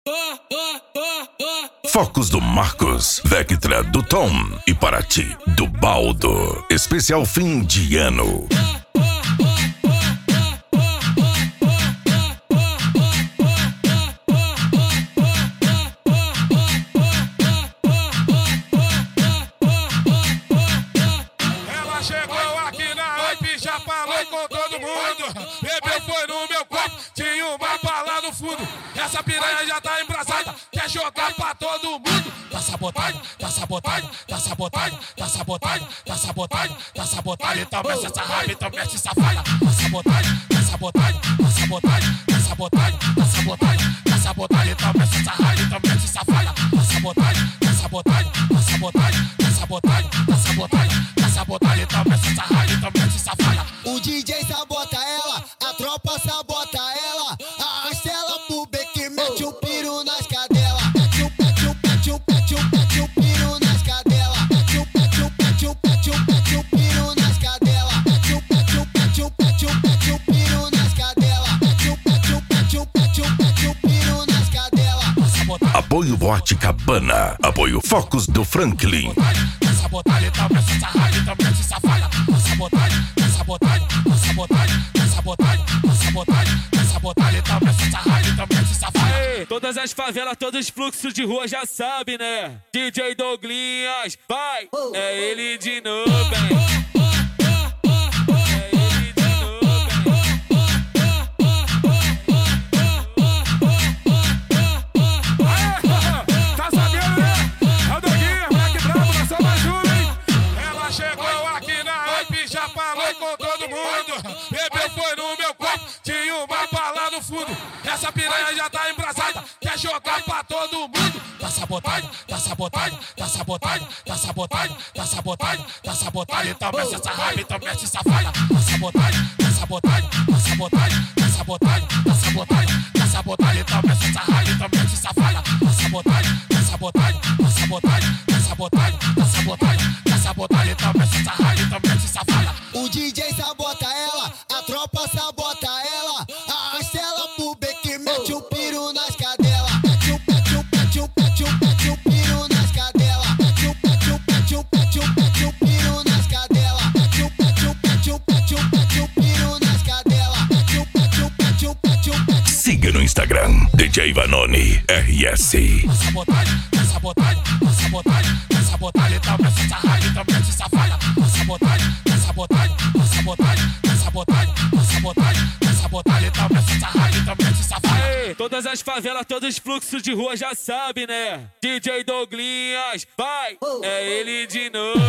Focos do Marcos, Vectra do Tom e Paraty do Baldo. Especial fim de ano. Ela chegou aqui na hype, já falou com todo mundo. Bebeu foi no meu copo, tinha uma bala no fundo. Essa piranha já tá embrasada, quer jogar pra todo mundo. Tá sabotagem, tá sabotagem, tá sabotagem, tá sabotagem, tá sabotagem, tá sabotagem. Então mexe essa raiva, então mexe essa falha. Tá sabotagem, tá sabotagem, tá sabotagem, tá sabotagem, tá sabotagem, tá sabotagem. Então mexe essa raiva, então mexe essa falha. Tá sabotagem, tá sabotagem, tá sabotagem, tá sabotagem, tá sabotagem, tá sabotagem. Então mexe essa raiva, então mexe essa falha. O DJ sabota ela, a tropa sabota ela. Arrasta ela pro beco, mete o piro nas cadelas. Mete o piro nas cadelas. Mete o piro nas cadelas. Mete o piro nas cadelas. Mete o piro nas cadelas. Apoio Boate Cabana. Apoio Focos do Franklin. Tá sabotagem, então mexe essa raiva, então mexe essa falha. Tá sabotagem, tá sabotagem, tá sabotagem, tá sabotagem, tá sabotagem, tá sabotagem. Então mexe essa raiva, então mexe essa falha. Todas as favelas, todos os fluxos de rua já sabe, né? DJ Douglinhas, vai! É ele de novo, hein? Bebeu foi no meu copo, tinha uma bala no fundo. Essa piranha já tá embrasada, quer jogar pra todo mundo. Tá sabotagem, tá sabotagem, tá sabotagem, tá sabotagem, tá sabotagem, tá sabotagem. Então mexe essa raiva, então mexe essa falha. Tá sabotagem, tá sabotagem, tá sabotagem, tá sabotagem, tá sabotagem, tá sabotagem. Então mexe essa raiva, então mexe essa falha. Tá sabotagem, tá sabotagem, tá sabotagem, tá sabotagem, tá sabotagem, tá sabotagem. Então mexe essa raiva, então mexe essa falha. O DJ sabota ela, a tropa sabota ela. Arrasta ela pro beco, mete o piro nas cadelas. Mete o piro nas cadelas. Mete o piro nas cadelas. Mete o piro nas cadelas. Siga no Instagram, DJ Vanoni RS. Tá sabotagem, tá sabotagem, tá sabotagem, tá sabotagem. Então mexe essa raiva, então mexe essa falha. Tá sabotagem, tá sabotagem, tá sabotagem, tá sabotagem, tá sabotagem, tá sabotagem. Então mexe essa raiva, então mexe essa falha. Todas as favelas, todos os fluxos de rua já sabe, né? DJ Douglinhas, vai! É ele de novo.